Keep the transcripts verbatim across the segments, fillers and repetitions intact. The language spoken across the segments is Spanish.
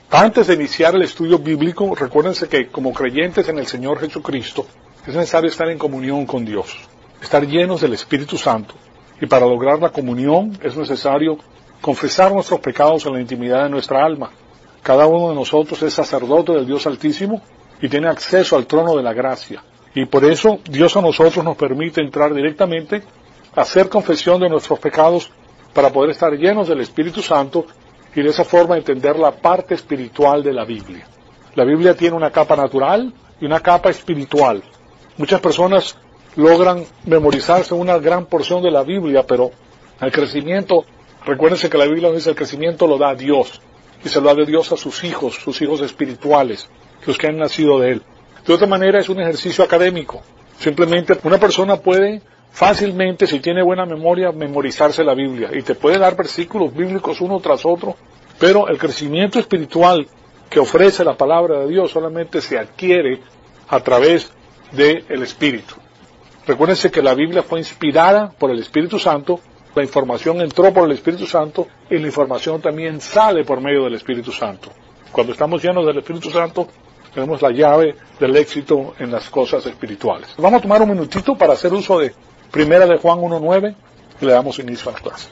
Antes de iniciar el estudio bíblico, recuérdense que como creyentes en el Señor Jesucristo, es necesario estar en comunión con Dios, estar llenos del Espíritu Santo. Y para lograr la comunión es necesario confesar nuestros pecados en la intimidad de nuestra alma. Cada uno de nosotros es sacerdote del Dios Altísimo y tiene acceso al trono de la gracia. Y por eso Dios a nosotros nos permite entrar directamente a hacer confesión de nuestros pecados para poder estar llenos del Espíritu Santo y de esa forma entender la parte espiritual de la Biblia. La Biblia tiene una capa natural y una capa espiritual. Muchas personas logran memorizarse una gran porción de la Biblia, pero el crecimiento, recuérdense que la Biblia dice el crecimiento lo da Dios, y se lo da de Dios a sus hijos, sus hijos espirituales, los que han nacido de Él. De otra manera es un ejercicio académico. Simplemente una persona puede fácilmente, si tiene buena memoria, memorizarse la Biblia, y te puede dar versículos bíblicos uno tras otro, pero el crecimiento espiritual que ofrece la palabra de Dios solamente se adquiere a través del Espíritu. Recuérdense que la Biblia fue inspirada por el Espíritu Santo, la información entró por el Espíritu Santo y la información también sale por medio del Espíritu Santo. Cuando estamos llenos del Espíritu Santo, tenemos la llave del éxito en las cosas espirituales. Vamos a tomar un minutito para hacer uso de Primera de Juan uno nueve y le damos inicio a la clase.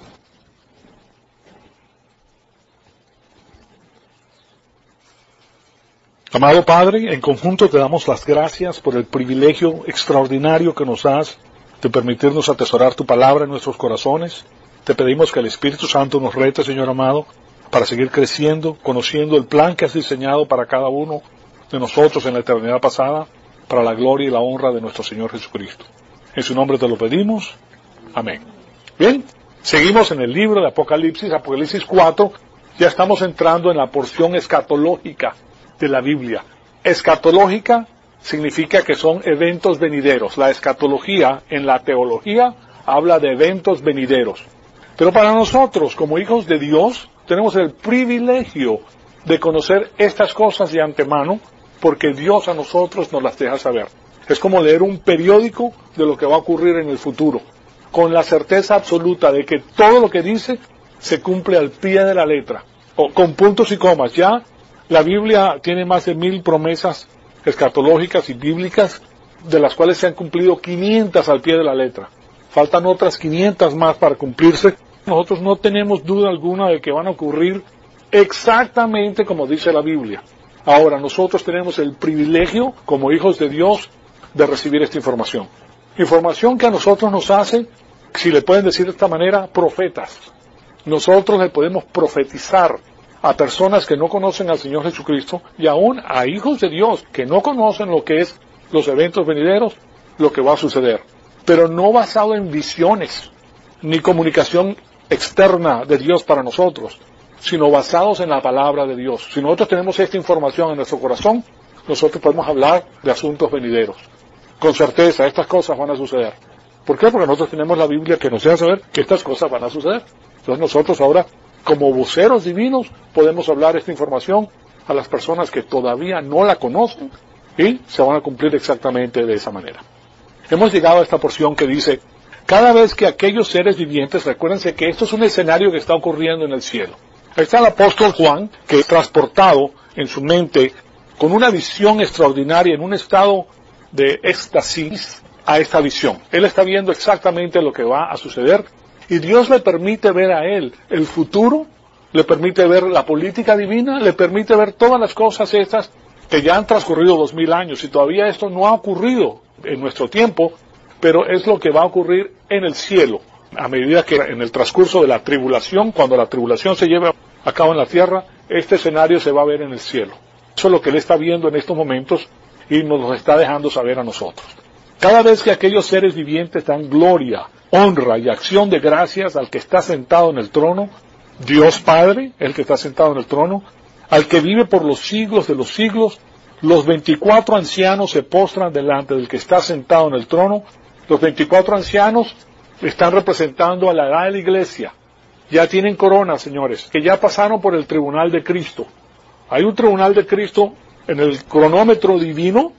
Amado Padre, en conjunto te damos las gracias por el privilegio extraordinario que nos das de permitirnos atesorar tu palabra en nuestros corazones. Te pedimos que el Espíritu Santo nos rete, Señor amado, para seguir creciendo, conociendo el plan que has diseñado para cada uno de nosotros en la eternidad pasada, para la gloria y la honra de nuestro Señor Jesucristo. En su nombre te lo pedimos. Amén. Bien, seguimos en el libro de Apocalipsis, Apocalipsis cuatro, ya estamos entrando en la porción escatológica de la Biblia. Escatológica significa que son eventos venideros. La escatología en la teología habla de eventos venideros. Pero para nosotros, como hijos de Dios, tenemos el privilegio de conocer estas cosas de antemano, porque Dios a nosotros nos las deja saber. Es como leer un periódico de lo que va a ocurrir en el futuro, con la certeza absoluta de que todo lo que dice se cumple al pie de la letra, o con puntos y comas. Ya la Biblia tiene más de mil promesas escatológicas y bíblicas, de las cuales se han cumplido quinientas al pie de la letra. Faltan otras quinientas más para cumplirse. Nosotros no tenemos duda alguna de que van a ocurrir exactamente como dice la Biblia. Ahora, nosotros tenemos el privilegio, como hijos de Dios, de recibir esta información. Información que a nosotros nos hace, si le pueden decir de esta manera, profetas. Nosotros le podemos profetizar a personas que no conocen al Señor Jesucristo y aún a hijos de Dios que no conocen lo que es los eventos venideros, lo que va a suceder. Pero no basado en visiones, ni comunicación externa de Dios para nosotros, sino basados en la palabra de Dios. Si nosotros tenemos esta información en nuestro corazón, nosotros podemos hablar de asuntos venideros. Con certeza, estas cosas van a suceder. ¿Por qué? Porque nosotros tenemos la Biblia que nos deja saber que estas cosas van a suceder. Entonces nosotros ahora, como voceros divinos, podemos hablar esta información a las personas que todavía no la conocen y se van a cumplir exactamente de esa manera. Hemos llegado a esta porción que dice, cada vez que aquellos seres vivientes, recuérdense que esto es un escenario que está ocurriendo en el cielo. Ahí está el apóstol Juan, que es transportado en su mente con una visión extraordinaria, en un estado de éxtasis a esta visión. Él está viendo exactamente lo que va a suceder y Dios le permite ver a él el futuro, le permite ver la política divina, le permite ver todas las cosas estas que ya han transcurrido dos mil años y todavía esto no ha ocurrido en nuestro tiempo, pero es lo que va a ocurrir en el cielo, a medida que en el transcurso de la tribulación, cuando la tribulación se lleve a cabo en la tierra, este escenario se va a ver en el cielo. Eso es lo que él está viendo en estos momentos y nos lo está dejando saber a nosotros. Cada vez que aquellos seres vivientes dan gloria, honra y acción de gracias al que está sentado en el trono, Dios Padre, el que está sentado en el trono, al que vive por los siglos de los siglos, los veinticuatro ancianos se postran delante del que está sentado en el trono. Los veinticuatro ancianos están representando a la edad de la iglesia. Ya tienen corona, señores, que ya pasaron por el tribunal de Cristo. Hay un tribunal de Cristo en el cronómetro divino.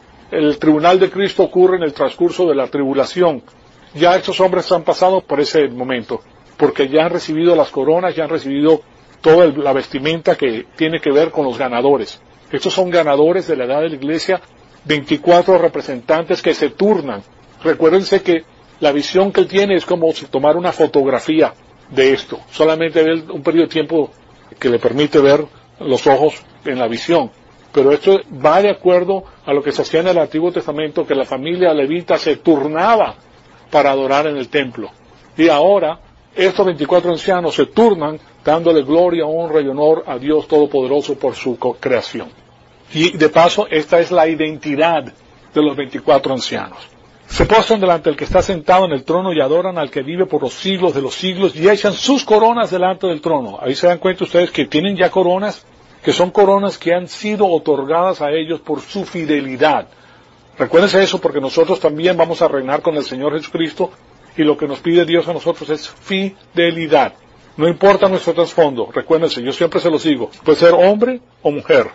El tribunal de Cristo ocurre en el transcurso de la tribulación. Ya estos hombres han pasado por ese momento, porque ya han recibido las coronas, ya han recibido toda la vestimenta que tiene que ver con los ganadores. Estos son ganadores de la edad de la iglesia, veinticuatro representantes que se turnan. Recuérdense que la visión que él tiene es como si tomar una fotografía de esto. Solamente ve un periodo de tiempo que le permite ver los ojos en la visión. Pero esto va de acuerdo a lo que se hacía en el Antiguo Testamento, que la familia levita se turnaba para adorar en el templo. Y ahora, estos veinticuatro ancianos se turnan dándole gloria, honra y honor a Dios Todopoderoso por su creación. Y de paso, esta es la identidad de los veinticuatro ancianos. Se postran delante del que está sentado en el trono y adoran al que vive por los siglos de los siglos y echan sus coronas delante del trono. Ahí se dan cuenta ustedes que tienen ya coronas, que son coronas que han sido otorgadas a ellos por su fidelidad. Recuérdense eso, porque nosotros también vamos a reinar con el Señor Jesucristo, y lo que nos pide Dios a nosotros es fidelidad. No importa nuestro trasfondo, recuérdense, yo siempre se los digo, puede ser hombre o mujer,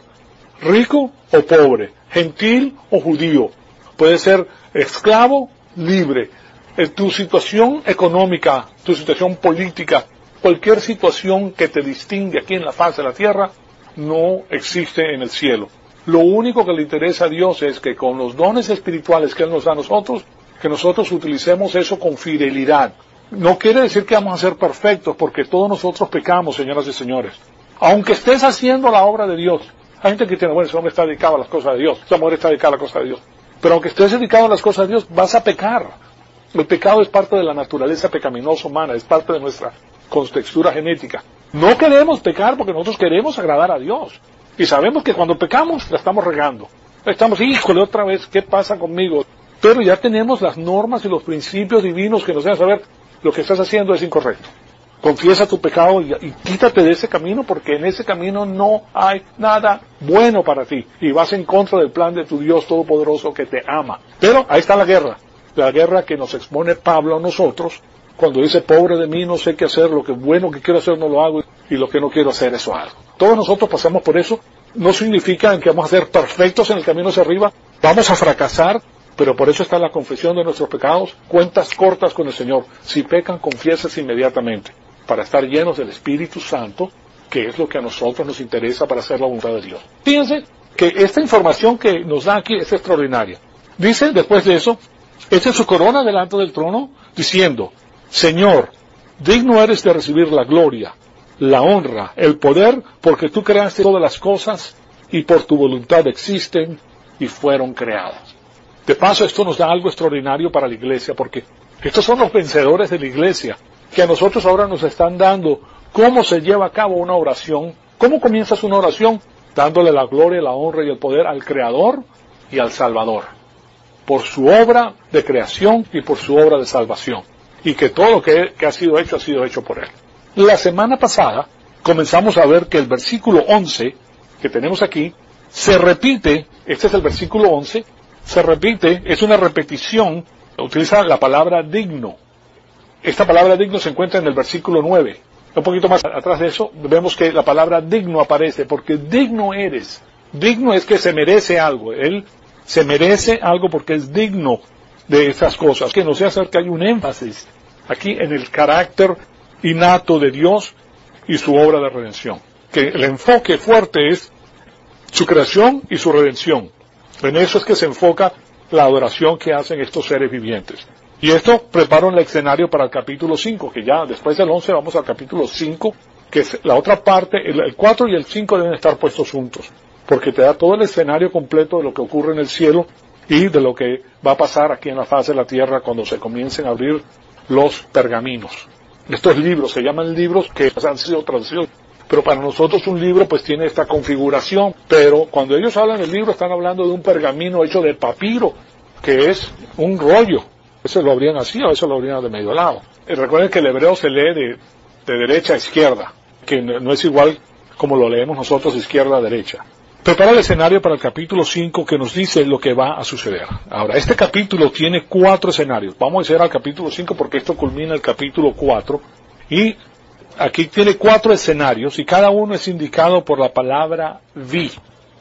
rico o pobre, gentil o judío, puede ser esclavo, libre. En tu situación económica, tu situación política, cualquier situación que te distingue aquí en la faz de la tierra, no existe en el cielo. Lo único que le interesa a Dios es que con los dones espirituales que Él nos da a nosotros, que nosotros utilicemos eso con fidelidad. No quiere decir que vamos a ser perfectos, porque todos nosotros pecamos, señoras y señores. Aunque estés haciendo la obra de Dios, hay gente que tiene, bueno, ese hombre está dedicado a las cosas de Dios, esa mujer está dedicada a las cosas de Dios. Pero aunque estés dedicado a las cosas de Dios, vas a pecar. El pecado es parte de la naturaleza pecaminosa humana, es parte de nuestra contextura genética. No queremos pecar porque nosotros queremos agradar a Dios. Y sabemos que cuando pecamos, la estamos regando. Estamos, híjole, otra vez, ¿qué pasa conmigo? Pero ya tenemos las normas y los principios divinos que nos dejan saber lo que estás haciendo es incorrecto. Confiesa tu pecado y, y quítate de ese camino, porque en ese camino no hay nada bueno para ti. Y vas en contra del plan de tu Dios Todopoderoso que te ama. Pero ahí está la guerra. La guerra que nos expone Pablo a nosotros, cuando dice, pobre de mí, no sé qué hacer, lo que bueno que quiero hacer no lo hago, y lo que no quiero hacer eso hago. Todos nosotros pasamos por eso. No significa que vamos a ser perfectos en el camino hacia arriba, vamos a fracasar, pero por eso está la confesión de nuestros pecados, cuentas cortas con el Señor. Si pecan, confiésase inmediatamente, para estar llenos del Espíritu Santo, que es lo que a nosotros nos interesa para hacer la voluntad de Dios. Fíjense que esta información que nos da aquí es extraordinaria. Dice, después de eso, echa su corona delante del trono, diciendo, Señor, digno eres de recibir la gloria, la honra, el poder, porque tú creaste todas las cosas y por tu voluntad existen y fueron creadas. De paso, esto nos da algo extraordinario para la iglesia, porque estos son los vencedores de la iglesia, que a nosotros ahora nos están dando cómo se lleva a cabo una oración. ¿Cómo comienzas una oración? Dándole la gloria, la honra y el poder al Creador y al Salvador, por su obra de creación y por su obra de salvación, y que todo lo que, que ha sido hecho ha sido hecho por Él. La semana pasada comenzamos a ver que el versículo once que tenemos aquí se repite. Este es el versículo once, se repite, es una repetición, utiliza la palabra digno. Esta palabra digno se encuentra en el versículo nueve. Un poquito más atrás de eso vemos que la palabra digno aparece, porque digno eres. Digno es que se merece algo. Él se merece algo porque es digno de esas cosas. Que no sea hacer que hay un énfasis aquí en el carácter innato de Dios y su obra de redención. Que el enfoque fuerte es su creación y su redención. En eso es que se enfoca la adoración que hacen estos seres vivientes. Y esto prepara el escenario para el capítulo cinco, que ya después del once vamos al capítulo cinco, que es la otra parte. El cuatro y el cinco deben estar puestos juntos, porque te da todo el escenario completo de lo que ocurre en el cielo y de lo que va a pasar aquí en la faz de la tierra cuando se comiencen a abrir los pergaminos. Estos libros se llaman libros que han sido traducidos, pero para nosotros un libro pues tiene esta configuración, pero cuando ellos hablan del libro están hablando de un pergamino hecho de papiro, que es un rollo. A veces lo abrían así, a veces lo abrían de medio lado. Y recuerden que el hebreo se lee de, de derecha a izquierda, que no es igual como lo leemos nosotros de izquierda a derecha. Prepara el escenario para el capítulo cinco, que nos dice lo que va a suceder. Ahora, este capítulo tiene cuatro escenarios. Vamos a ir al capítulo cinco porque esto culmina el capítulo cuatro. Y aquí tiene cuatro escenarios y cada uno es indicado por la palabra vi.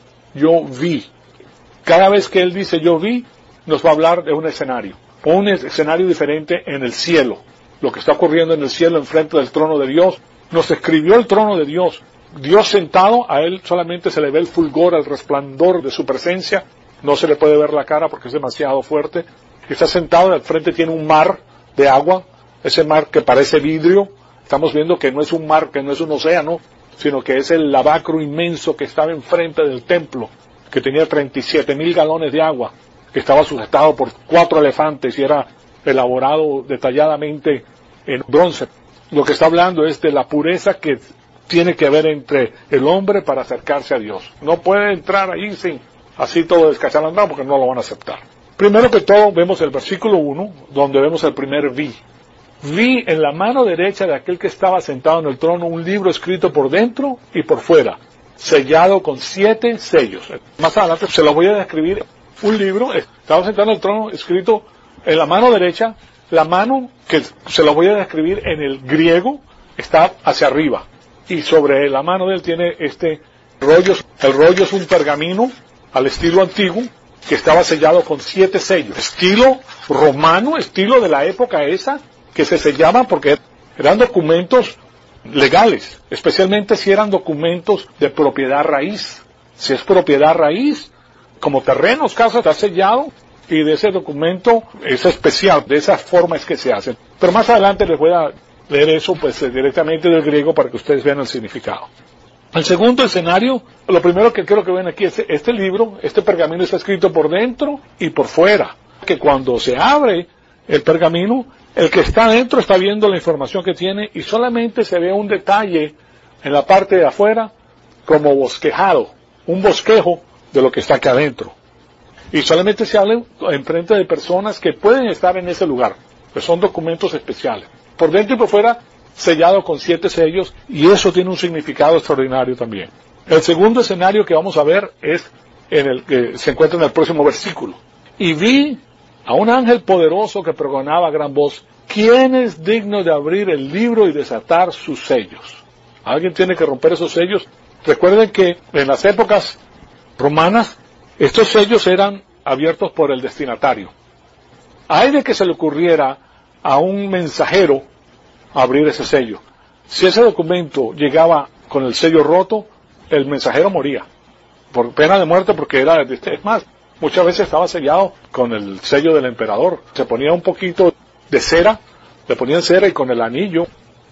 Yo vi. Cada vez que él dice yo vi, nos va a hablar de un escenario. O un escenario diferente en el cielo. Lo que está ocurriendo en el cielo enfrente del trono de Dios nos describió el trono de Dios. Dios sentado, a Él solamente se le ve el fulgor, el resplandor de su presencia, no se le puede ver la cara porque es demasiado fuerte. Está sentado, al frente tiene un mar de agua, ese mar que parece vidrio. Estamos viendo que no es un mar, que no es un océano, sino que es el lavacro inmenso que estaba enfrente del templo, que tenía treinta y siete mil galones de agua, que estaba sujetado por cuatro elefantes y era elaborado detalladamente en bronce. Lo que está hablando es de la pureza que tiene que haber entre el hombre para acercarse a Dios. No puede entrar ahí sin así todo descachalandrado porque no lo van a aceptar. Primero que todo vemos el versículo uno, donde vemos el primer vi. Vi en la mano derecha de aquel que estaba sentado en el trono un libro escrito por dentro y por fuera, sellado con siete sellos. Más adelante se lo voy a describir. Un libro, estaba sentado en el trono, escrito en la mano derecha. La mano, que se lo voy a describir en el griego, está hacia arriba. Y sobre la mano de él tiene este rollo. El rollo es un pergamino al estilo antiguo, que estaba sellado con siete sellos. Estilo romano, estilo de la época esa, que se sellaban porque eran documentos legales, especialmente si eran documentos de propiedad raíz. Si es propiedad raíz, como terrenos, casas, está sellado, y de ese documento es especial, de esa forma es que se hacen. Pero más adelante les voy a leer eso pues directamente del griego para que ustedes vean el significado. El segundo escenario, lo primero que quiero que vean aquí es este libro, este pergamino está escrito por dentro y por fuera, que cuando se abre el pergamino, el que está adentro está viendo la información que tiene y solamente se ve un detalle en la parte de afuera como bosquejado, un bosquejo de lo que está acá adentro. Y solamente se habla en frente de personas que pueden estar en ese lugar, que son documentos especiales. Por dentro y por fuera, sellado con siete sellos, y eso tiene un significado extraordinario también. El segundo escenario que vamos a ver es en el que se encuentra en el próximo versículo. Y vi a un ángel poderoso que pregonaba a gran voz, ¿quién es digno de abrir el libro y desatar sus sellos? Alguien tiene que romper esos sellos. Recuerden que en las épocas romanas, estos sellos eran abiertos por el destinatario. Hay de que se le ocurriera a un mensajero abrir ese sello. Si ese documento llegaba con el sello roto, el mensajero moría, por pena de muerte, porque era, es más, muchas veces estaba sellado con el sello del emperador. Se ponía un poquito de cera, le ponían cera y con el anillo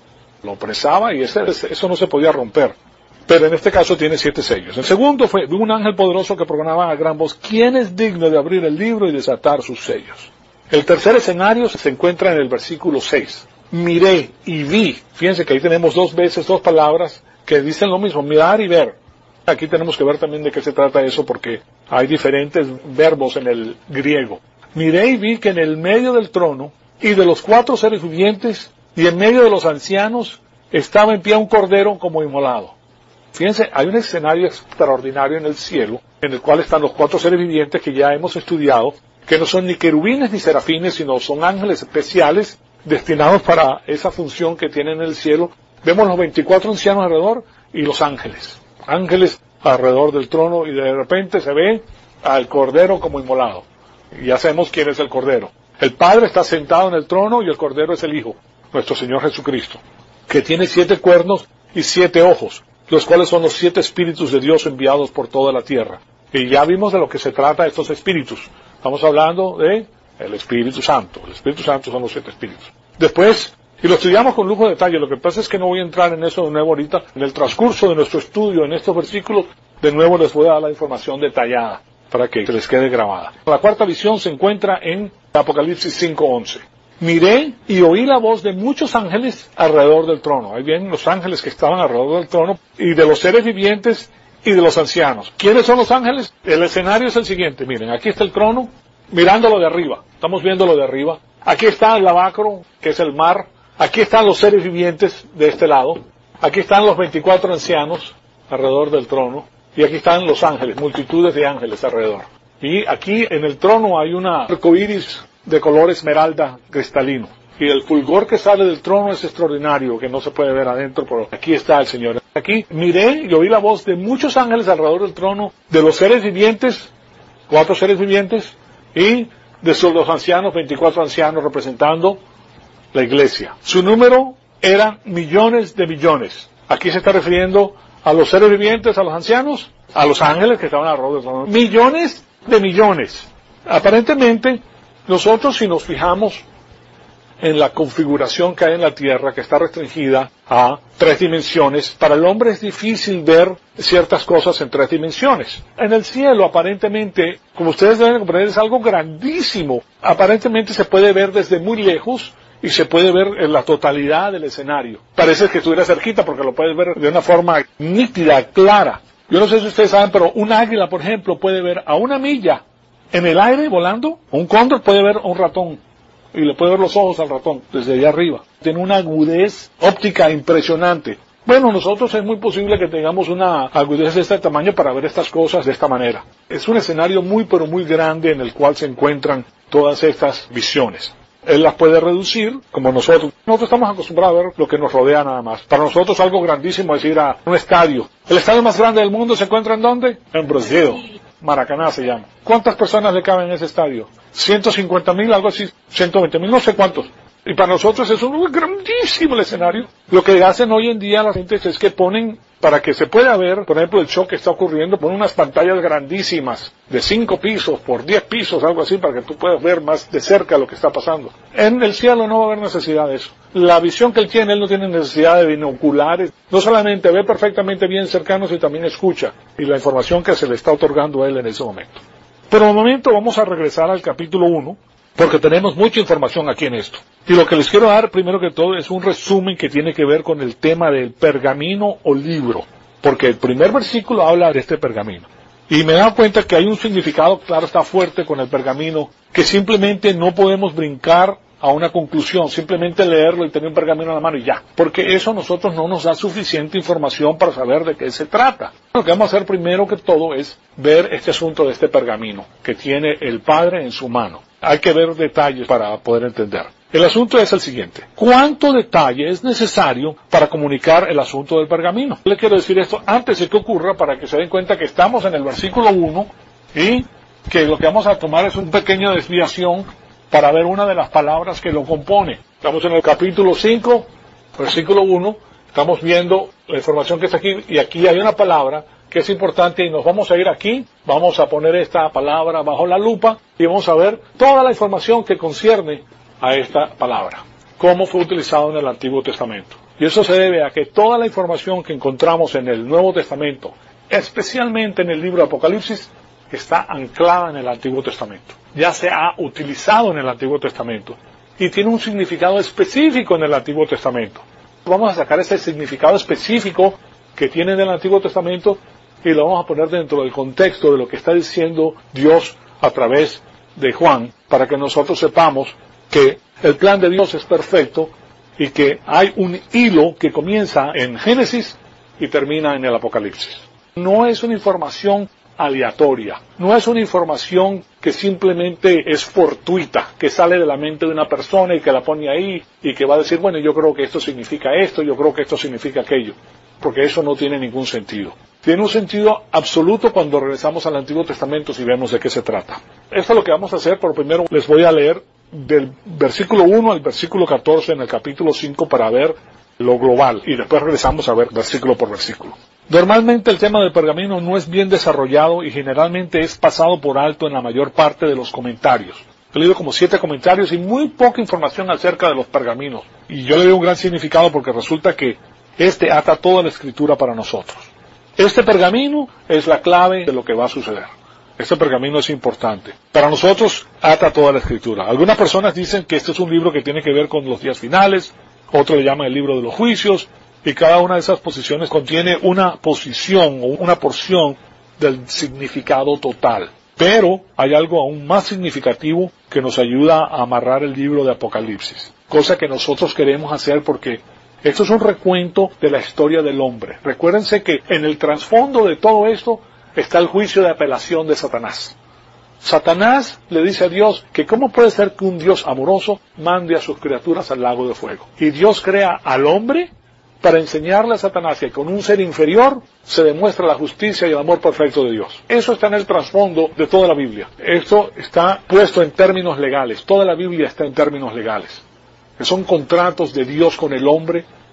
lo presaba y ese, eso no se podía romper. Pero en este caso tiene siete sellos. El segundo fue de un ángel poderoso que proclamaba a gran voz, ¿quién es digno de abrir el libro y desatar sus sellos? El tercer escenario se encuentra en el versículo seis. Miré y vi. Fíjense que ahí tenemos dos veces, dos palabras que dicen lo mismo, mirar y ver. Aquí tenemos que ver también de qué se trata eso, porque hay diferentes verbos en el griego. Miré y vi que en el medio del trono y de los cuatro seres vivientes y en medio de los ancianos estaba en pie un cordero como inmolado. Fíjense, hay un escenario extraordinario en el cielo, en el cual están los cuatro seres vivientes que ya hemos estudiado, que no son ni querubines ni serafines, sino son ángeles especiales destinados para esa función que tienen en el cielo. Vemos los veinticuatro ancianos alrededor y los ángeles. Ángeles alrededor del trono y de repente se ve al cordero como inmolado. Y ya sabemos quién es el cordero. El Padre está sentado en el trono y el cordero es el Hijo, nuestro Señor Jesucristo, que tiene siete cuernos y siete ojos, los cuales son los siete espíritus de Dios enviados por toda la tierra. Y ya vimos de lo que se trata estos espíritus. Estamos hablando de el Espíritu Santo. El Espíritu Santo son los siete espíritus. Después, y lo estudiamos con lujo de detalle, lo que pasa es que no voy a entrar en eso de nuevo ahorita. En el transcurso de nuestro estudio en estos versículos, de nuevo les voy a dar la información detallada para que se les quede grabada. La cuarta visión se encuentra en Apocalipsis cinco once. Miré y oí la voz de muchos ángeles alrededor del trono. Ahí vienen los ángeles que estaban alrededor del trono, y de los seres vivientes y de los ancianos. ¿Quiénes son los ángeles? El escenario es el siguiente. Miren, aquí está el trono, mirándolo de arriba. Estamos viéndolo de arriba. Aquí está el lavacro, que es el mar. Aquí están los seres vivientes de este lado. Aquí están los veinticuatro ancianos alrededor del trono. Y aquí están los ángeles, multitudes de ángeles alrededor. Y aquí en el trono hay una arcoíris de color esmeralda cristalino. Y el fulgor que sale del trono es extraordinario, que no se puede ver adentro, pero aquí está el Señor. Aquí miré y oí la voz de muchos ángeles alrededor del trono, de los seres vivientes, cuatro seres vivientes, y de los ancianos, veinticuatro ancianos representando la iglesia. Su número eran millones de millones. Aquí se está refiriendo a los seres vivientes, a los ancianos, a los ángeles que estaban alrededor. Millones de millones. Aparentemente, nosotros si nos fijamos en la configuración que hay en la Tierra, que está restringida a tres dimensiones, para el hombre es difícil ver ciertas cosas en tres dimensiones. En el cielo, aparentemente, como ustedes deben comprender, es algo grandísimo. Aparentemente se puede ver desde muy lejos y se puede ver en la totalidad del escenario. Parece que estuviera cerquita porque lo puedes ver de una forma nítida, clara. Yo no sé si ustedes saben, pero un águila, por ejemplo, puede ver a una milla en el aire volando. Un cóndor puede ver a un ratón y le puede ver los ojos al ratón desde allá arriba. Tiene una agudez óptica impresionante. Bueno, nosotros es muy posible que tengamos una agudez de este tamaño para ver estas cosas de esta manera. Es un escenario muy pero muy grande en el cual se encuentran todas estas visiones. Él las puede reducir, como nosotros. Nosotros estamos acostumbrados a ver lo que nos rodea nada más. Para nosotros algo grandísimo es ir a un estadio. ¿El estadio más grande del mundo se encuentra en dónde? En Brasil. Maracaná se llama. ¿Cuántas personas le caben en ese estadio? ciento cincuenta mil, algo así, ciento veinte mil, no sé cuántos. Y para nosotros es un grandísimo el escenario. Lo que hacen hoy en día las gentes es que ponen, para que se pueda ver, por ejemplo, el show que está ocurriendo, ponen unas pantallas grandísimas, de cinco pisos por diez pisos, algo así, para que tú puedas ver más de cerca lo que está pasando. En el cielo no va a haber necesidad de eso. La visión que él tiene, él no tiene necesidad de binoculares. No solamente ve perfectamente bien cercano, sino también escucha. Y la información que se le está otorgando a él en ese momento. Por el momento vamos a regresar al capítulo uno, porque tenemos mucha información aquí en esto. Y lo que les quiero dar, primero que todo, es un resumen que tiene que ver con el tema del pergamino o libro. Porque el primer versículo habla de este pergamino. Y me he dado cuenta que hay un significado, claro, está fuerte con el pergamino, que simplemente no podemos brincar a una conclusión, simplemente leerlo y tener un pergamino en la mano y ya. Porque eso a nosotros no nos da suficiente información para saber de qué se trata. Lo que vamos a hacer primero que todo es ver este asunto de este pergamino que tiene el Padre en su mano. Hay que ver detalles para poder entender. El asunto es el siguiente. ¿Cuánto detalle es necesario para comunicar el asunto del pergamino? Le quiero decir esto antes de que ocurra para que se den cuenta que estamos en el versículo uno y que lo que vamos a tomar es una pequeña desviación para ver una de las palabras que lo compone. Estamos en el capítulo cinco, versículo uno, estamos viendo la información que está aquí y aquí hay una palabra que es importante y nos vamos a ir aquí, vamos a poner esta palabra bajo la lupa y vamos a ver toda la información que concierne a esta palabra, cómo fue utilizado en el Antiguo Testamento. Y eso se debe a que toda la información que encontramos en el Nuevo Testamento, especialmente en el libro de Apocalipsis, está anclada en el Antiguo Testamento. Ya se ha utilizado en el Antiguo Testamento y tiene un significado específico en el Antiguo Testamento. Vamos a sacar ese significado específico que tiene en el Antiguo Testamento y lo vamos a poner dentro del contexto de lo que está diciendo Dios a través de Juan, para que nosotros sepamos que el plan de Dios es perfecto y que hay un hilo que comienza en Génesis y termina en el Apocalipsis. No es una información aleatoria, no es una información que simplemente es fortuita, que sale de la mente de una persona y que la pone ahí y que va a decir, bueno, yo creo que esto significa esto, yo creo que esto significa aquello, porque eso no tiene ningún sentido. Tiene un sentido absoluto cuando regresamos al Antiguo Testamento si vemos de qué se trata. Esto es lo que vamos a hacer, pero primero les voy a leer del versículo uno al versículo catorce en el capítulo cinco para ver lo global y después regresamos a ver versículo por versículo. Normalmente el tema del pergamino no es bien desarrollado y generalmente es pasado por alto en la mayor parte de los comentarios. He leído como siete comentarios y muy poca información acerca de los pergaminos. Y yo le doy un gran significado porque resulta que este ata toda la escritura para nosotros. Este pergamino es la clave de lo que va a suceder. Este pergamino es importante. Para nosotros ata toda la escritura. Algunas personas dicen que este es un libro que tiene que ver con los días finales, otro le llama el libro de los juicios, y cada una de esas posiciones contiene una posición o una porción del significado total. Pero hay algo aún más significativo que nos ayuda a amarrar el libro de Apocalipsis. Cosa que nosotros queremos hacer porque esto es un recuento de la historia del hombre. Recuérdense que en el trasfondo de todo esto está el juicio de apelación de Satanás. Satanás le dice a Dios que cómo puede ser que un Dios amoroso mande a sus criaturas al lago de fuego. Y Dios crea al hombre para enseñarle a Satanás que con un ser inferior se demuestra la justicia y el amor perfecto de Dios. Eso está en el trasfondo de toda la Biblia. Esto está puesto en términos legales. Toda la Biblia está en términos legales. Que son contratos de Dios con el hombre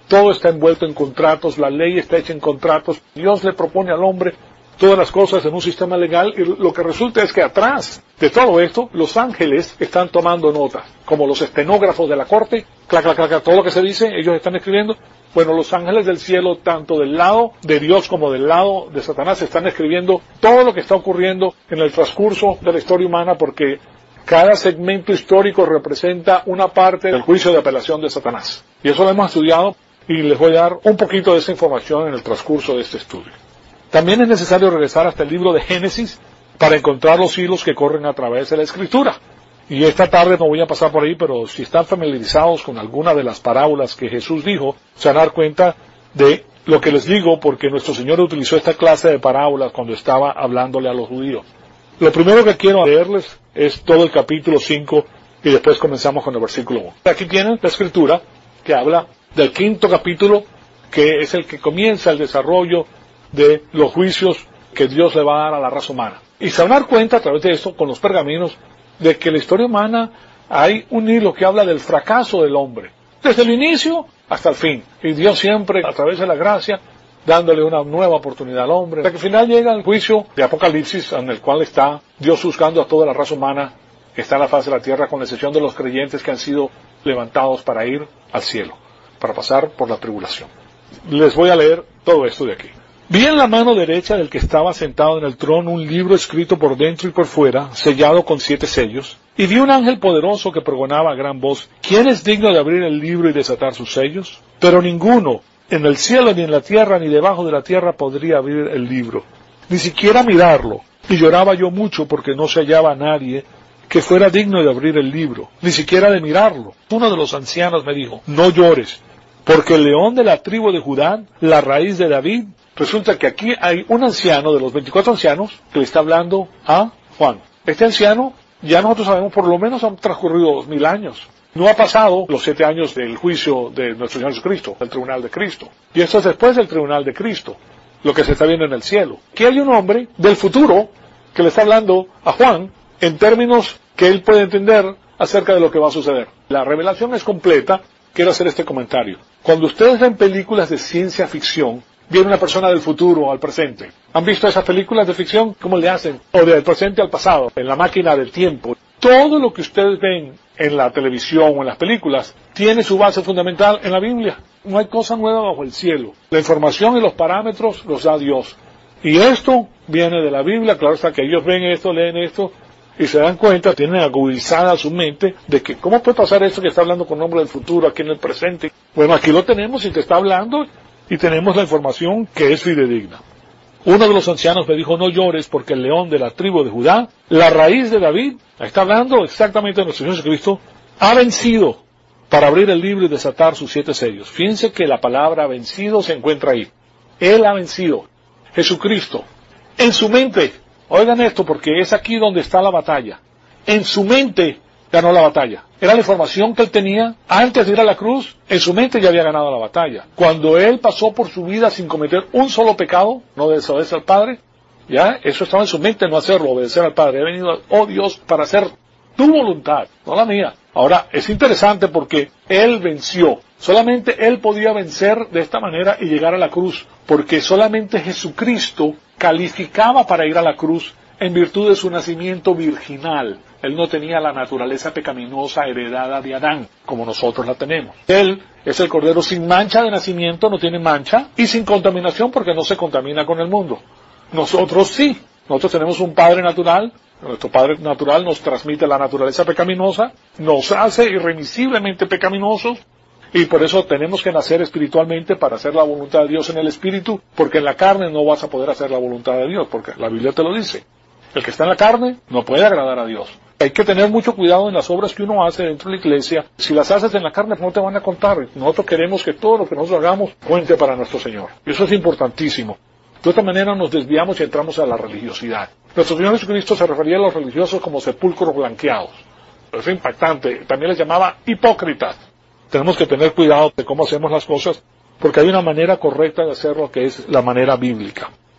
todo está envuelto en contratos, la ley está hecha en contratos, Dios le propone al hombre todas las cosas en un sistema legal, y lo que resulta es que atrás de todo esto, los ángeles están tomando notas, como los estenógrafos de la corte, clac, clac, clac, todo lo que se dice, ellos están escribiendo. Bueno, los ángeles del cielo, tanto del lado de Dios como del lado de Satanás, están escribiendo todo lo que está ocurriendo en el transcurso de la historia humana, porque cada segmento histórico representa una parte del juicio de apelación de Satanás. Y eso lo hemos estudiado, y les voy a dar un poquito de esa información en el transcurso de este estudio. También es necesario regresar hasta el libro de Génesis para encontrar los hilos que corren a través de la Escritura. Y esta tarde no voy a pasar por ahí, pero si están familiarizados con alguna de las parábolas que Jesús dijo, se van a dar cuenta de lo que les digo, porque nuestro Señor utilizó esta clase de parábolas cuando estaba hablándole a los judíos. Lo primero que quiero leerles es todo el capítulo cinco, y después comenzamos con el versículo uno. Aquí tienen la Escritura que habla del quinto capítulo, que es el que comienza el desarrollo de los juicios que Dios le va a dar a la raza humana. Y se van a dar cuenta a través de esto, con los pergaminos, de que en la historia humana hay un hilo que habla del fracaso del hombre, desde el inicio hasta el fin. Y Dios siempre, a través de la gracia, dándole una nueva oportunidad al hombre, hasta que al final llega el juicio de Apocalipsis, en el cual está Dios juzgando a toda la raza humana que está en la faz de la tierra, con excepción de los creyentes que han sido levantados para ir al cielo, para pasar por la tribulación. Les voy a leer todo esto de aquí. Vi en la mano derecha del que estaba sentado en el trono un libro escrito por dentro y por fuera, sellado con siete sellos, y vi un ángel poderoso que pregonaba a gran voz: ¿Quién es digno de abrir el libro y desatar sus sellos? Pero ninguno, en el cielo, ni en la tierra, ni debajo de la tierra, podría abrir el libro, ni siquiera mirarlo. Y lloraba yo mucho porque no se hallaba nadie que fuera digno de abrir el libro, ni siquiera de mirarlo. Uno de los ancianos me dijo: no llores, porque el león de la tribu de Judá, la raíz de David. Resulta que aquí hay un anciano de los veinticuatro ancianos que le está hablando a Juan. Este anciano, ya nosotros sabemos, por lo menos han transcurrido dos mil años. No ha pasado los siete años del juicio de nuestro Señor Jesucristo, del tribunal de Cristo. Y esto es después del tribunal de Cristo, lo que se está viendo en el cielo. Aquí hay un hombre del futuro que le está hablando a Juan en términos que él puede entender acerca de lo que va a suceder. La revelación es completa. Quiero hacer este comentario. Cuando ustedes ven películas de ciencia ficción, viene una persona del futuro al presente. ¿Han visto esas películas de ficción? ¿Cómo le hacen? O del presente al pasado, en la máquina del tiempo. Todo lo que ustedes ven en la televisión o en las películas tiene su base fundamental en la Biblia. No hay cosa nueva bajo el cielo. La información y los parámetros los da Dios. Y esto viene de la Biblia. Claro está que ellos ven esto, leen esto, y se dan cuenta, tienen agudizada su mente de que ¿cómo puede pasar esto que está hablando con nombre del futuro aquí en el presente? Bueno, aquí lo tenemos y te está hablando, y tenemos la información que es fidedigna. Uno de los ancianos me dijo: no llores, porque el león de la tribu de Judá, la raíz de David, está hablando exactamente de nuestro Señor Jesucristo, ha vencido para abrir el libro y desatar sus siete sellos. Fíjense que la palabra vencido se encuentra ahí. Él ha vencido. Jesucristo, en su mente, oigan esto porque es aquí donde está la batalla, en su mente ganó la batalla. Era la información que él tenía antes de ir a la cruz. En su mente ya había ganado la batalla. Cuando él pasó por su vida sin cometer un solo pecado, no desobedecer al Padre, ya eso estaba en su mente, no hacerlo, obedecer al Padre. He venido, oh Dios, para hacer tu voluntad, no la mía. Ahora, es interesante porque él venció. Solamente él podía vencer de esta manera y llegar a la cruz, porque solamente Jesucristo calificaba para ir a la cruz en virtud de su nacimiento virginal. Él no tenía la naturaleza pecaminosa heredada de Adán, como nosotros la tenemos. Él es el Cordero sin mancha de nacimiento, no tiene mancha, y sin contaminación porque no se contamina con el mundo. Nosotros sí. Nosotros tenemos un Padre natural. Nuestro Padre natural nos transmite la naturaleza pecaminosa, nos hace irremisiblemente pecaminosos, y por eso tenemos que nacer espiritualmente para hacer la voluntad de Dios en el espíritu, porque en la carne no vas a poder hacer la voluntad de Dios, porque la Biblia te lo dice. El que está en la carne no puede agradar a Dios. Hay que tener mucho cuidado en las obras que uno hace dentro de la iglesia. Si las haces en la carne, no te van a contar. Nosotros queremos que todo lo que nosotros hagamos cuente para nuestro Señor. Y eso es importantísimo. De otra manera nos desviamos y entramos a la religiosidad. Nuestro Señor Jesucristo se refería a los religiosos como sepulcros blanqueados. Es impactante. También les llamaba hipócritas. Tenemos que tener cuidado de cómo hacemos las cosas, porque hay una manera correcta de hacerlo que es la manera bíblica.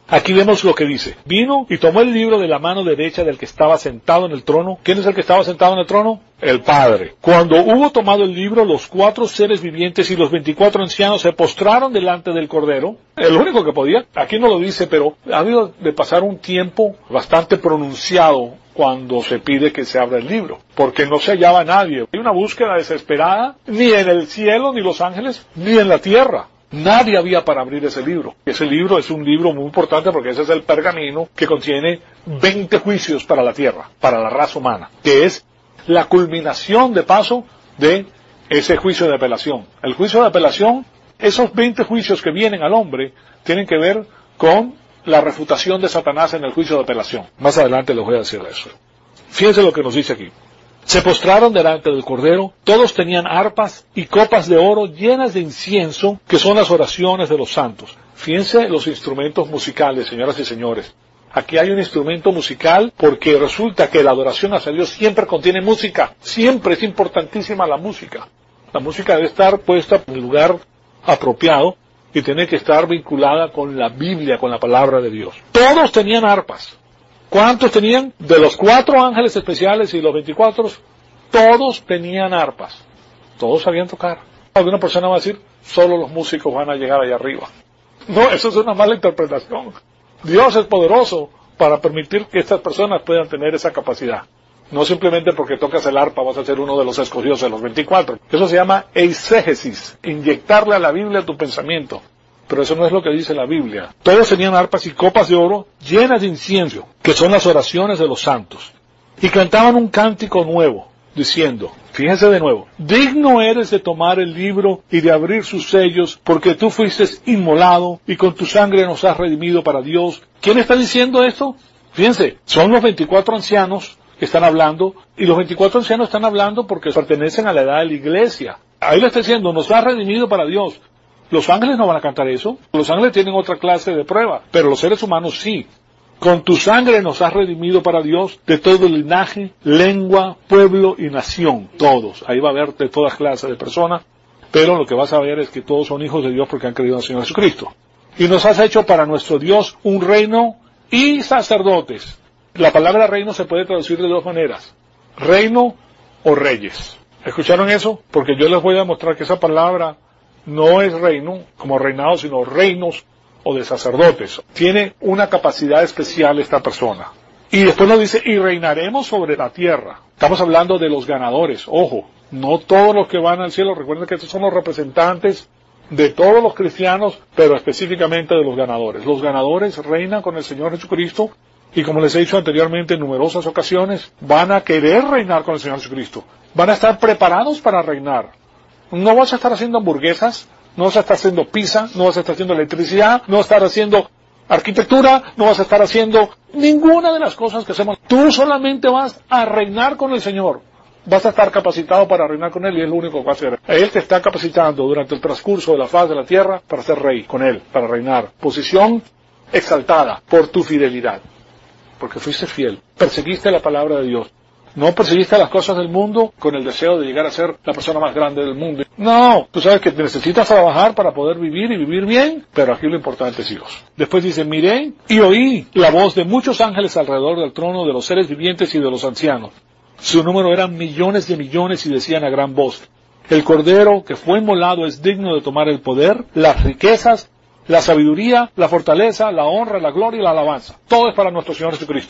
Aquí vemos lo que dice. Vino y tomó el libro de la mano derecha del que estaba sentado en el trono. ¿Quién es el que estaba sentado en el trono? El Padre. Cuando hubo tomado el libro, los cuatro seres vivientes y los veinticuatro ancianos se postraron delante del Cordero. El único que podía. Aquí no lo dice, pero ha habido de pasar un tiempo bastante pronunciado cuando se pide que se abra el libro, porque no se hallaba nadie. Hay una búsqueda desesperada, ni en el cielo, ni los ángeles, ni en la tierra. Nadie había para abrir ese libro. Ese libro es un libro muy importante porque ese es el pergamino que contiene veinte juicios para la tierra, para la raza humana, que es la culminación de paso de ese juicio de apelación. El juicio de apelación, esos veinte juicios que vienen al hombre, tienen que ver con la refutación de Satanás en el juicio de apelación. Más adelante les voy a decir eso. Fíjense lo que nos dice aquí. Se postraron delante del Cordero, todos tenían arpas y copas de oro llenas de incienso, que son las oraciones de los santos. Fíjense los instrumentos musicales, señoras y señores. Aquí hay un instrumento musical porque resulta que la adoración hacia Dios siempre contiene música. Siempre es importantísima la música. La música debe estar puesta en el lugar apropiado y tiene que estar vinculada con la Biblia, con la palabra de Dios. Todos tenían arpas. ¿Cuántos tenían? De los cuatro ángeles especiales y los veinticuatro, todos tenían arpas. Todos sabían tocar. Alguna persona va a decir, solo los músicos van a llegar allá arriba. No, eso es una mala interpretación. Dios es poderoso para permitir que estas personas puedan tener esa capacidad. No simplemente porque tocas el arpa vas a ser uno de los escogidos de los veinticuatro. Eso se llama eisegesis, inyectarle a la Biblia tu pensamiento. Pero eso no es lo que dice la Biblia. Todos tenían arpas y copas de oro llenas de incienso, que son las oraciones de los santos. Y cantaban un cántico nuevo, diciendo, fíjense de nuevo, digno eres de tomar el libro y de abrir sus sellos, porque tú fuiste inmolado y con tu sangre nos has redimido para Dios. ¿Quién está diciendo esto? Fíjense, son los veinticuatro ancianos que están hablando, y los veinticuatro ancianos están hablando porque pertenecen a la edad de la iglesia. Ahí le está diciendo, nos has redimido para Dios. Los ángeles no van a cantar eso. Los ángeles tienen otra clase de prueba, pero los seres humanos sí. Con tu sangre nos has redimido para Dios de todo linaje, lengua, pueblo y nación. Todos. Ahí va a haber de todas clases de personas, pero lo que vas a ver es que todos son hijos de Dios porque han creído en el Señor Jesucristo. Y nos has hecho para nuestro Dios un reino y sacerdotes. La palabra reino se puede traducir de dos maneras. Reino o reyes. ¿Escucharon eso? Porque yo les voy a demostrar que esa palabra no es reino, como reinado, sino reinos o de sacerdotes. Tiene una capacidad especial esta persona. Y después nos dice, y reinaremos sobre la tierra. Estamos hablando de los ganadores. Ojo, no todos los que van al cielo. Recuerden que estos son los representantes de todos los cristianos, pero específicamente de los ganadores. Los ganadores reinan con el Señor Jesucristo. Y como les he dicho anteriormente en numerosas ocasiones, van a querer reinar con el Señor Jesucristo. Van a estar preparados para reinar. No vas a estar haciendo hamburguesas, no vas a estar haciendo pizza, no vas a estar haciendo electricidad, no vas a estar haciendo arquitectura, no vas a estar haciendo ninguna de las cosas que hacemos. Tú solamente vas a reinar con el Señor. Vas a estar capacitado para reinar con Él y es lo único que va a hacer. Él te está capacitando durante el transcurso de la faz de la tierra para ser rey con Él, para reinar. Posición exaltada por tu fidelidad. Porque fuiste fiel. Perseguiste la palabra de Dios. No perseguiste las cosas del mundo con el deseo de llegar a ser la persona más grande del mundo. No, tú sabes que necesitas trabajar para poder vivir y vivir bien, pero aquí lo importante es Dios. Después dice, miré y oí la voz de muchos ángeles alrededor del trono, de los seres vivientes y de los ancianos. Su número eran millones de millones y decían a gran voz, el Cordero que fue inmolado es digno de tomar el poder, las riquezas, la sabiduría, la fortaleza, la honra, la gloria y la alabanza. Todo es para nuestro Señor Jesucristo.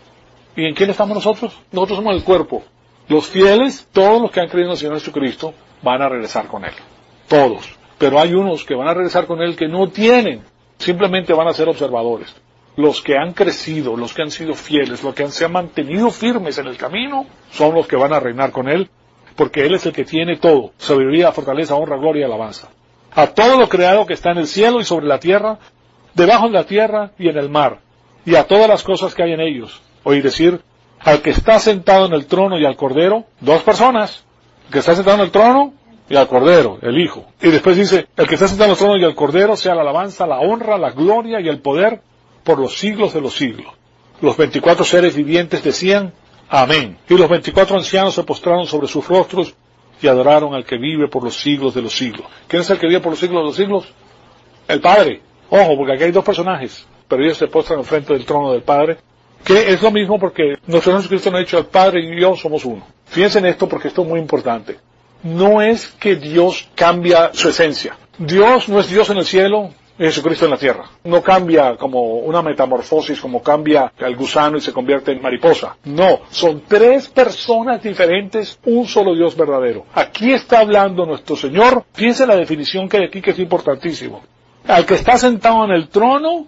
¿Y en quién estamos nosotros? Nosotros somos el cuerpo. Los fieles, todos los que han creído en el Señor Jesucristo, van a regresar con Él. Todos. Pero hay unos que van a regresar con Él que no tienen. Simplemente van a ser observadores. Los que han crecido, los que han sido fieles, los que han, se han mantenido firmes en el camino, son los que van a reinar con Él, porque Él es el que tiene todo. Sabiduría, fortaleza, honra, gloria y alabanza. A todo lo creado que está en el cielo y sobre la tierra, debajo de la tierra y en el mar, y a todas las cosas que hay en ellos. Oí decir, al que está sentado en el trono y al Cordero, dos personas, el que está sentado en el trono y al Cordero, el Hijo. Y después dice, el que está sentado en el trono y al Cordero sea la alabanza, la honra, la gloria y el poder por los siglos de los siglos. Los veinticuatro seres vivientes decían, amén. Y los veinticuatro ancianos se postraron sobre sus rostros y adoraron al que vive por los siglos de los siglos. ¿Quién es el que vive por los siglos de los siglos? El Padre. Ojo, porque aquí hay dos personajes. pero ellos se postran enfrente del trono del Padre, que es lo mismo porque nuestro Señor Jesucristo nos ha dicho, el Padre y yo somos uno. Fíjense en esto porque esto es muy importante. No es que Dios cambia su esencia. Dios no es Dios en el cielo y Jesucristo en la tierra. No cambia como una metamorfosis, como cambia el gusano y se convierte en mariposa. No, son tres personas diferentes, un solo Dios verdadero. Aquí está hablando nuestro Señor. Fíjense la definición que hay aquí que es importantísimo. Al que está sentado en el trono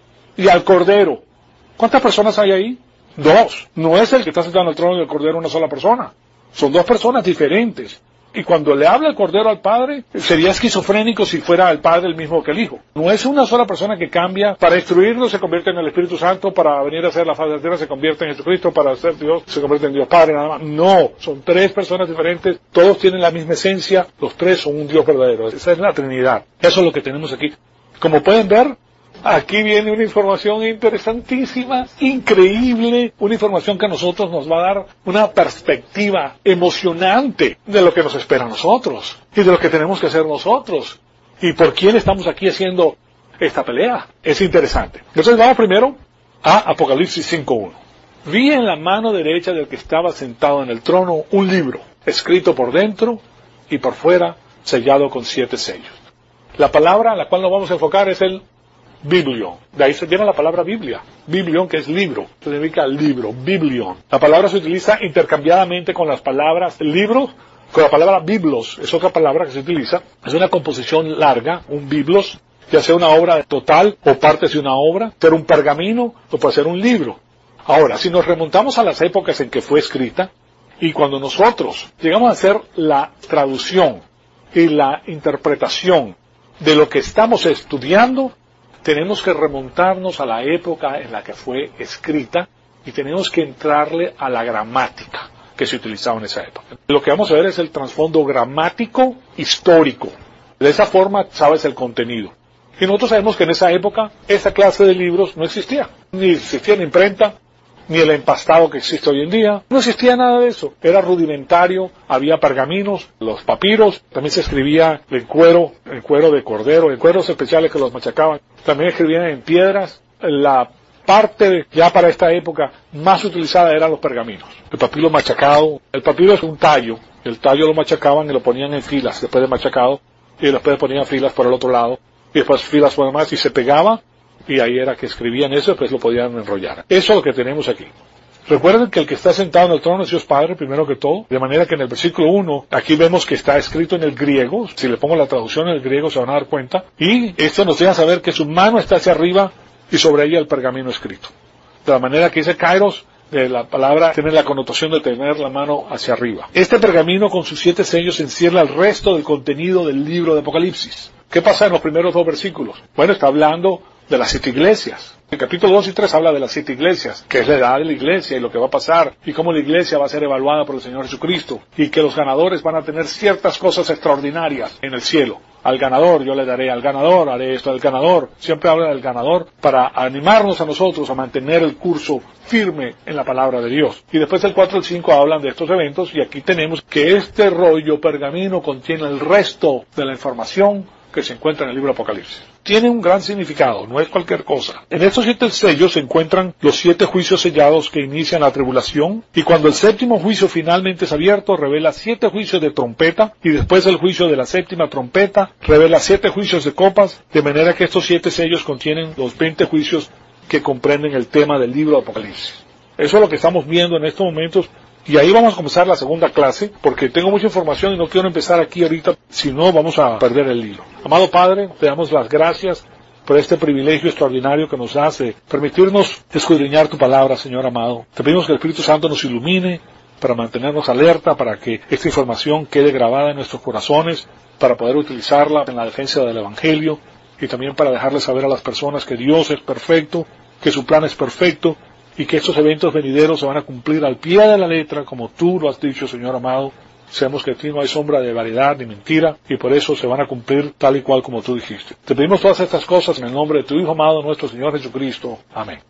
y al Cordero. ¿Cuántas personas hay ahí? Dos. No es el que está sentado en el trono y el Cordero una sola persona. Son dos personas diferentes. Y cuando le habla el Cordero al Padre, sería esquizofrénico si fuera el Padre el mismo que el Hijo. No es una sola persona que cambia. Para destruirlo se convierte en el Espíritu Santo, para venir a hacer la faz de la tierra se convierte en Jesucristo, para ser Dios se convierte en Dios Padre, nada más. No, son tres personas diferentes, todos tienen la misma esencia, los tres son un Dios verdadero. Esa es la Trinidad. Eso es lo que tenemos aquí. Como pueden ver, aquí viene una información interesantísima, increíble, una información que a nosotros nos va a dar una perspectiva emocionante de lo que nos espera a nosotros y de lo que tenemos que hacer nosotros y por quién estamos aquí haciendo esta pelea. Es interesante. Entonces vamos primero a Apocalipsis cinco uno. Vi en la mano derecha del que estaba sentado en el trono un libro, escrito por dentro y por fuera, sellado con siete sellos. La palabra a la cual nos vamos a enfocar es el Biblion. De ahí se viene la palabra Biblia. Biblion, que es libro. Significa libro. Biblion. La palabra se utiliza intercambiadamente con las palabras libro, con la palabra biblos. Es otra palabra que se utiliza. Es una composición larga, un biblos, ya sea una obra total o partes de una obra, pero un pergamino o puede ser un libro. Ahora, si nos remontamos a las épocas en que fue escrita, y cuando nosotros llegamos a hacer la traducción y la interpretación de lo que estamos estudiando, tenemos que remontarnos a la época en la que fue escrita y tenemos que entrarle a la gramática que se utilizaba en esa época. Lo que vamos a ver es el trasfondo gramático histórico. De esa forma sabes el contenido. Y nosotros sabemos que en esa época esa clase de libros no existía. Ni existía la imprenta, ni el empastado que existe hoy en día. No existía nada de eso. Era rudimentario, había pergaminos, los papiros, también se escribía en cuero, en cuero de cordero, en cueros especiales que los machacaban. También escribían en piedras. La parte ya para esta época más utilizada eran los pergaminos. El papiro machacado. El papiro es un tallo. El tallo lo machacaban y lo ponían en filas después de machacado. Y después ponían filas por el otro lado. Y después filas por demás y se pegaba. Y ahí era que escribían eso, pues lo podían enrollar. Eso es lo que tenemos aquí. Recuerden que el que está sentado en el trono es Dios Padre, primero que todo. De manera que en el versículo uno, aquí vemos que está escrito en el griego. Si le pongo la traducción en el griego se van a dar cuenta. Y esto nos deja saber que su mano está hacia arriba y sobre ella el pergamino escrito. De la manera que dice Kairos, de la palabra tiene la connotación de tener la mano hacia arriba. Este pergamino con sus siete sellos encierra el resto del contenido del libro de Apocalipsis. ¿Qué pasa en los primeros dos versículos? Bueno, está hablando de las siete iglesias. El capítulo dos y tres habla de las siete iglesias, que es la edad de la iglesia y lo que va a pasar, y cómo la iglesia va a ser evaluada por el Señor Jesucristo, y que los ganadores van a tener ciertas cosas extraordinarias en el cielo. Al ganador yo le daré, al ganador haré esto, al ganador. Siempre habla del ganador para animarnos a nosotros a mantener el curso firme en la palabra de Dios. Y después del cuatro al cinco hablan de estos eventos, y aquí tenemos que este rollo pergamino contiene el resto de la información que se encuentra en el libro de Apocalipsis. Tiene un gran significado, no es cualquier cosa. En estos siete sellos se encuentran los siete juicios sellados que inician la tribulación, y cuando el séptimo juicio finalmente es abierto, revela siete juicios de trompeta, y después del juicio de la séptima trompeta, revela siete juicios de copas, de manera que estos siete sellos contienen los veinte juicios que comprenden el tema del libro de Apocalipsis. Eso es lo que estamos viendo en estos momentos. Y ahí vamos a comenzar la segunda clase, porque tengo mucha información y no quiero empezar aquí ahorita, si no vamos a perder el libro. Amado Padre, te damos las gracias por este privilegio extraordinario que nos hace permitirnos escudriñar tu palabra, Señor amado. Te pedimos que el Espíritu Santo nos ilumine para mantenernos alerta, para que esta información quede grabada en nuestros corazones, para poder utilizarla en la defensa del Evangelio y también para dejarles saber a las personas que Dios es perfecto, que su plan es perfecto, y que estos eventos venideros se van a cumplir al pie de la letra, como tú lo has dicho, Señor amado. Sabemos que en ti no hay sombra de variedad ni mentira, y por eso se van a cumplir tal y cual como tú dijiste. Te pedimos todas estas cosas en el nombre de tu Hijo amado, nuestro Señor Jesucristo. Amén.